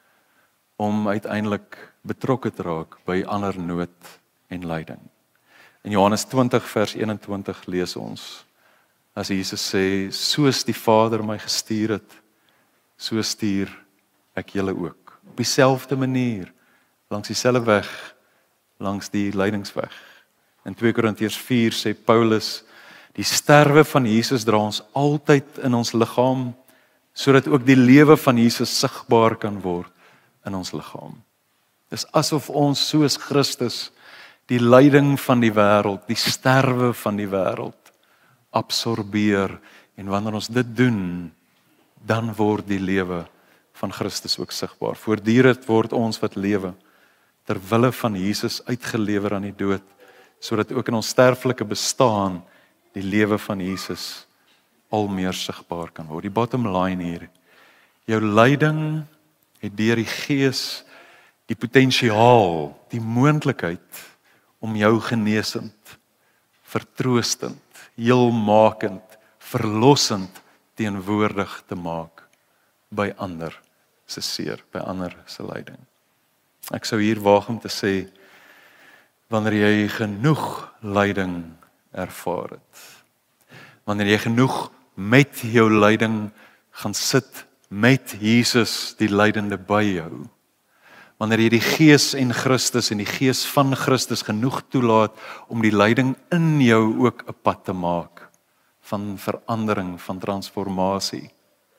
om uiteindelik betrokke te raak by ander nood en lyding. In Johannes twintig vers eenentwintig lees ons, as Jesus sê, soos die Vader my gestuur het, so stuur ek julle ook. Op dieselfde manier, langs dieselfde weg, langs die lydingsweg. In twee Korintiërs vier sê Paulus, die sterwe van Jesus dra ons altyd in ons liggaam, sodat ook die lewe van Jesus sigbaar kan word in ons liggaam. Dis asof ons soos Christus die lyding van die wêreld, die sterwe van die wêreld absorbeer, en wanneer ons dit doen, dan word die lewe van Christus ook sigbaar. Voortdurend word ons wat lewe ter wille van Jesus uitgelewer aan die dood, sodat ook in ons sterflike bestaan die lewe van Jesus al meer sigbaar kan word. Die bottom line hier, jou lyding het deur die Gees die potensiaal, die moontlikheid om jou genesend, vertroostend, heelmakend, verlossend teenwoordig te maak by ander se seer, by ander se lyding. Ek sou hier waag om te sê, wanneer jy genoeg lyding ervaar het, wanneer jy genoeg met jou lyding gaan sit met Jesus die lydende by jou, wanneer jy die Gees en Christus en die Gees van Christus genoeg toelaat om die lyding in jou ook 'n pad te maak van verandering, van transformasie,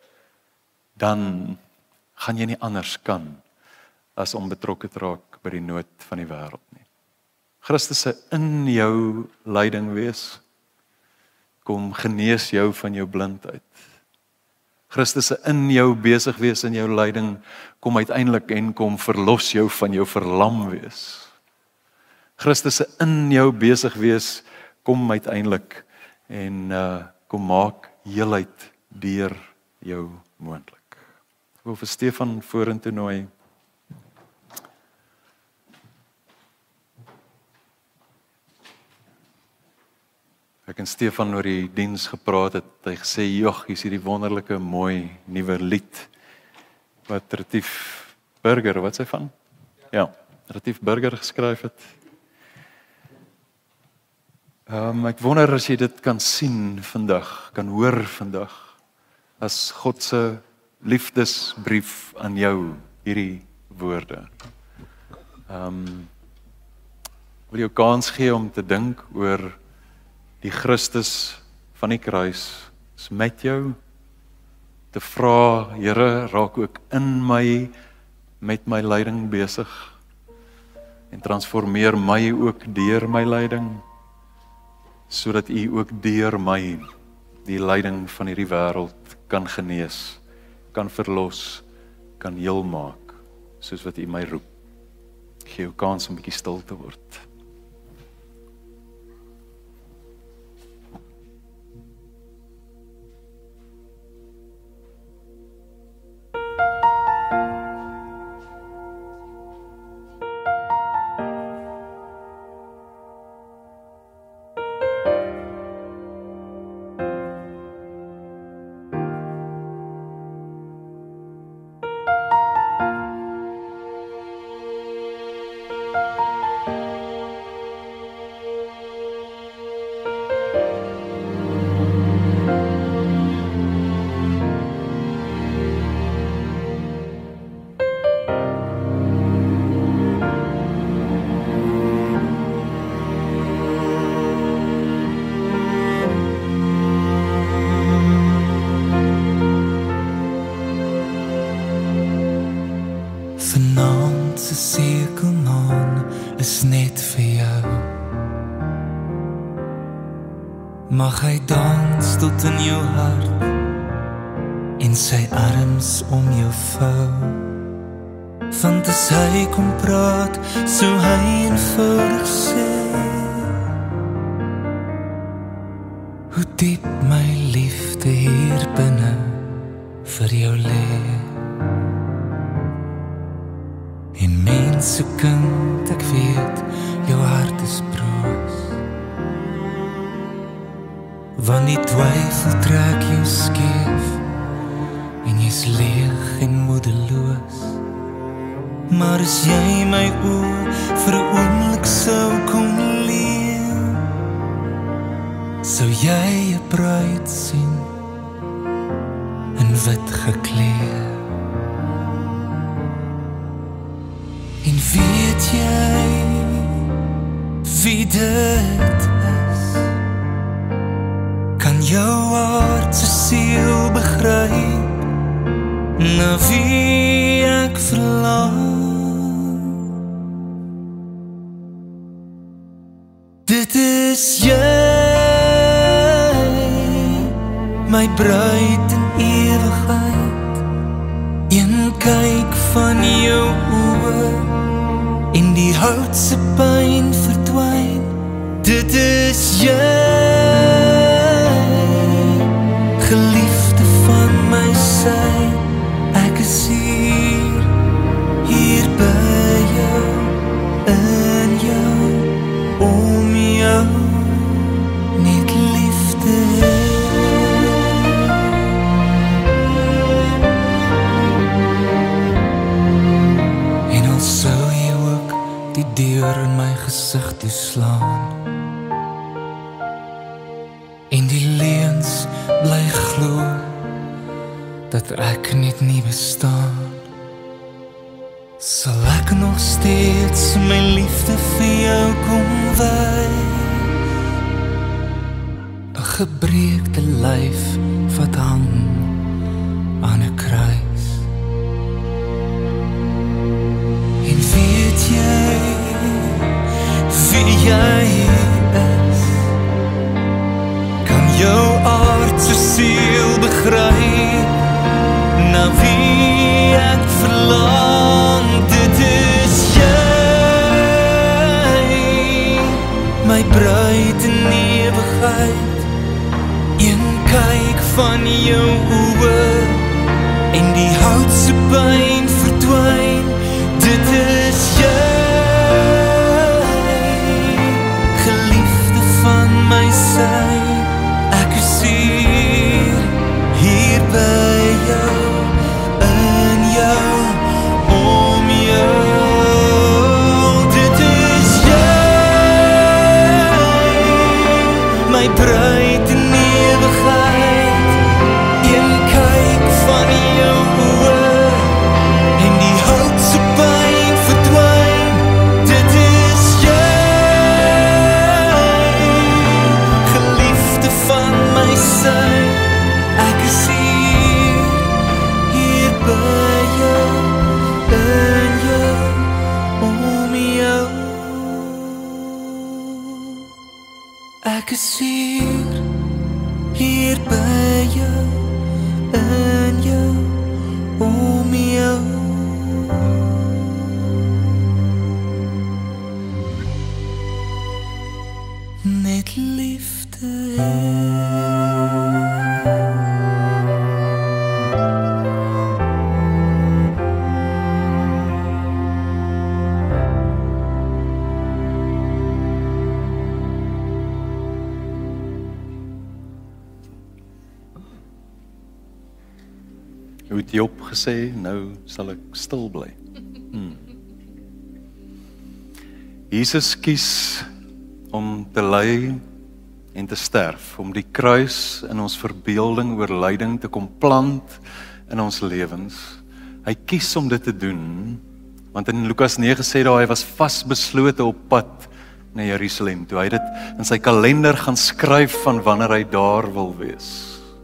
dan gaan jy nie anders kan as om betrokke te raak by die nood van die wêreld nie. Christus se in jou lyding wees, kom genees jou van jou blindheid. Christus se in jou besig wees in jou lyding, kom uiteindelik en kom verlos jou van jou verlam wees. Christus se in jou besig wees, kom uiteindelik en uh, kom maak heelheid deur jou moontlik. Ek wil vir Stefan vorentoe nooi. Ek en Stefan oor die diens gepraat het, hy gesê, "Jog, hier's hierdie wonderlike mooi nuwe lied wat Retief Burger, wat sê van? Ja, Retief Burger geskryf het. Um, ek wonder as jy dit kan sien vandag, kan hoor vandag, as God se liefdesbrief aan jou, hierdie woorde. Um, wil jou kans gee om te dink oor die Christus van die kruis is met jou, te vra, Here, raak ook in my, met my lyding besig. en transformeer my ook deur my lyding, sodat U ook deur my die lyding van hierdie wêreld kan genees, kan verlos, kan heel maak, soos wat U my roep. Gee jou kans om 'n bietjie stil te word. Vanaand se sekelmaan is net vir jou. Mag hy dans tot in jou hart en sy arms om jou vou. Want as hy kom praat, so hy eenvoudig sê, hoe diep my liefde hier binne vir jou lê. En mense kind, ek weet, jou hart is broos, want die twyfel trek jou skeef, en jy's leeg en moedeloos. Maar as jy my oor vir 'n oomblik sou kon leef, sou jy 'n bruid sien, in wit gekleed. En weet jy wie dit is? Kan jou hart se siel begryp, na wie ek verlang? Dit is jy, my bruid in ewigheid. Een kyk van jou oë en die houtse pyn verdwyn. Dit is jy, geliefde van my sy. Ek is hier, hier by jou, in jou, om jou, net liefde. En al sou jy ook die deur in my gesig toeslaan, en die leuns bly glo dat ek net nie bestaan, sal ek nog steeds my liefde vir jou kom wys. 'n gebreekte lyf wat hang aan 'n kruis. En weet jy wie jy is? Kan jou aard se siel begryp, na wie ek verlang? Dit is jy, my bruid in ewigheid. Een kyk van jou oë en die houtse pyn verdwyn. Dit is jy, geliefde van my sy. Ek is hier, hier by jou, in jou, om jou. Dit is jy, my bruid in ewigheid. Een kyk van jou oë en die houtse pyn verdwyn. Dit is jy, geliefde Ek is hier, hier by jou, in jou, om jou. Net liefde hê. Jy het Job gesê, nou sal ek stil bly. Hmm. Jesus kies om te ly en te sterf, om die kruis in ons verbeelding oor lyding te kom plant in ons lewens. Hy kies om dit te doen, want in Lukas nege sê daar, hy was vasbeslote op pad na Jerusalem, toe hy dit in sy kalender gaan skryf van wanneer hy daar wil wees.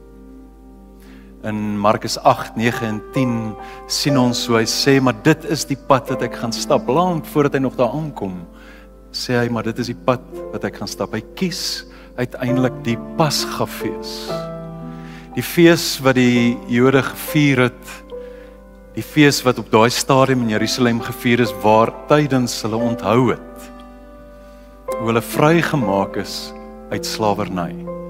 In Markus agt, nege en tien sien ons hoe hy sê, maar dit is die pad wat ek gaan stap, lank voordat hy nog daar aankom, sê hy, maar dit is die pad wat ek gaan stap. Hy kies uiteindelik die Pasgafees. Die fees wat die Jode gevier het, die fees wat op daai stadium in Jerusalem gevier is, waar tydens hulle onthou het, hoe hulle vrygemaak is uit slawerny.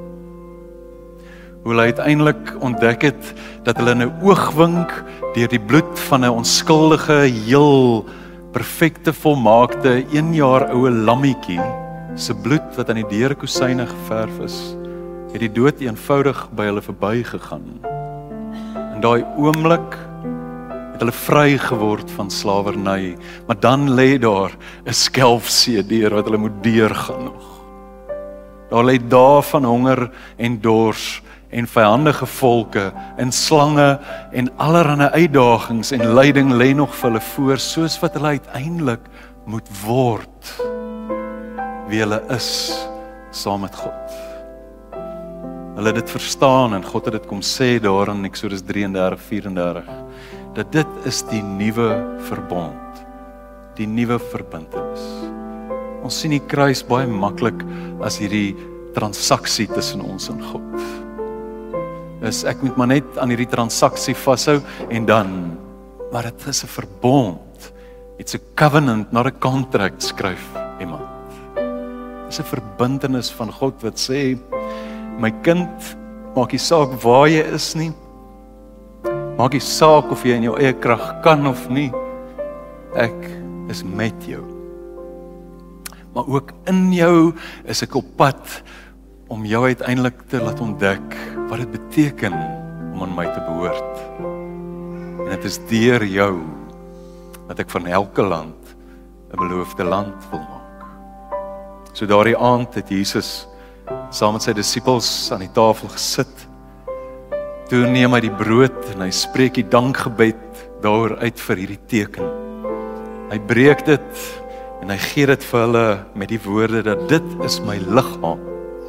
Hoe hulle uiteindelik ontdek het, dat hulle in 'n oogwink, deur die bloed van 'n onskuldige, heel perfekte, volmaakte, een jaar oue lammetjie, se bloed wat aan die deurkosyne geverf is, het die dood eenvoudig by hulle verby gegaan. In daai oomblik het hulle vry geword van slawerny, maar dan lê daar 'n skelfsee deur wat hulle moet deurgaan nog. Daar lê dae van honger en dors en vyandige volke en slange en allerlei uitdagings en lyding lê nog vir hulle voor, soos wat hulle uiteindelik moet word wie hulle is saam met God. Hulle het dit verstaan en God het dit kom sê daar in Eksodus drie en dertig, vyf en dertig, dat dit is die nuwe verbond, die nuwe verbintenis. Ons sien die kruis baie maklik as hierdie transaksie tussen ons en God. Is ek moet maar net aan hierdie transaksie vashou en dan, maar dit is 'n verbond. It's a covenant, not a contract, skryf iemand. Dit is 'n verbintenis van God wat sê, my kind, maak nie saak waar jy is nie, maak nie saak of jy in jou eie krag kan of nie, ek is met jou. Maar ook in jou is ek op pad om jou uiteindelik te laat ontdek wat dit beteken om aan my te behoort. En dit is deur jou dat ek van elke land 'n beloofde land wil maak. So daardie aand het Jesus saam met sy disippels aan die tafel gesit. Toe neem hy die brood en hy spreek die dankgebed daaroor uit vir hierdie teken. Hy breek dit en hy gee dit vir hulle met die woorde dat dit is my liggaam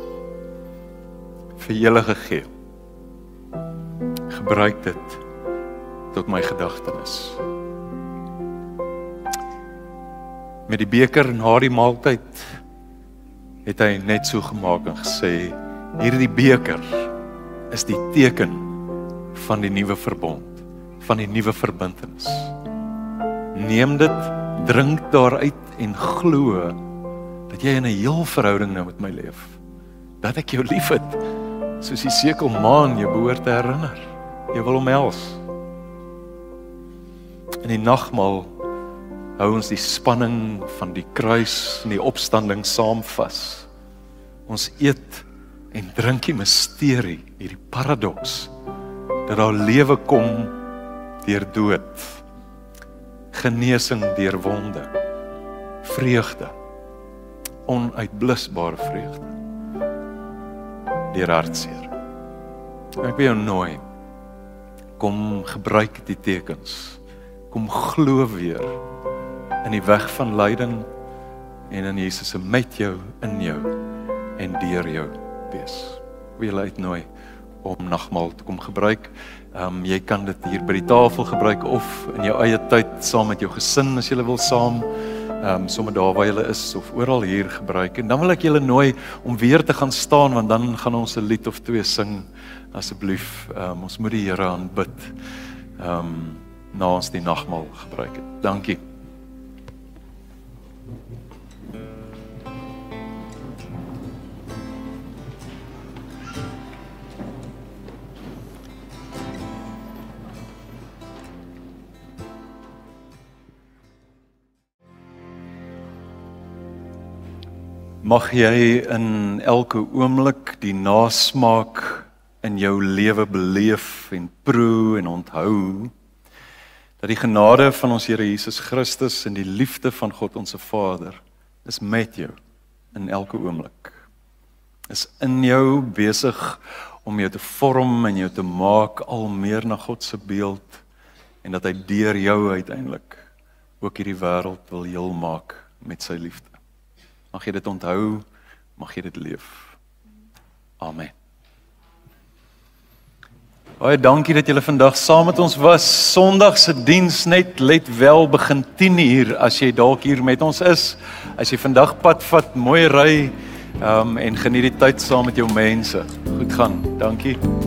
vir julle gegee. Gebruik dit tot my gedagtenis. Met die beker na die maaltyd het hy net so gemaak en gesê, hierdie beker is die teken van die nuwe verbond, van die nuwe verbintenis. Neem dit, drink daaruit en glo dat jy in 'n heel verhouding nou met my leef. Dat ek jou liefhet, soos die sekelmaan jou behoort te herinner. Jy wil omhels. In die nagmaal hou ons die spanning van die kruis en die opstanding saam vas. Ons eet en drink die misterie, hierdie paradoks, dat daar lewe kom deur dood, genesing deur wonde, vreugde, onuitblusbare vreugde, deur hartseer. Ek wil jou nooi, kom gebruik die tekens, kom glo weer in die weg van lyding en in Jesus se met jou, in jou en deur jou wees. Ek wil julle uitnooi om nagmaal te kom gebruik. Um, jy kan dit hier by die tafel gebruik of in jou eie tyd saam met jou gesin as jy wil saam um, sommer daar waar julle is of oral hier gebruik. En dan wil ek julle nooi om weer te gaan staan, want dan gaan ons 'n lied of twee sing. Asseblief, um, ons moet die Here aanbid um, na ons die nagmaal gebruik het. Dankie. Mag jy in elke oomblik die nasmaak in jou lewe beleef en proe en onthou dat die genade van ons Here Jesus Christus en die liefde van God ons Vader is met jou in elke oomblik. Is in jou besig om jou te vorm en jou te maak al meer na God se beeld en dat hy deur jou uiteindelik ook hierdie wêreld wil heel maak met sy liefde. Mag jy dit onthou, mag jy dit leef. Amen. Baie dankie dat julle vandag saam met ons was. Sondag se diens net let wel begin tien uur as jy dalk hier met ons is. As jy vandag pad vat, mooi ry um, en geniet die tyd saam met jou mense. Goed gaan. Dankie.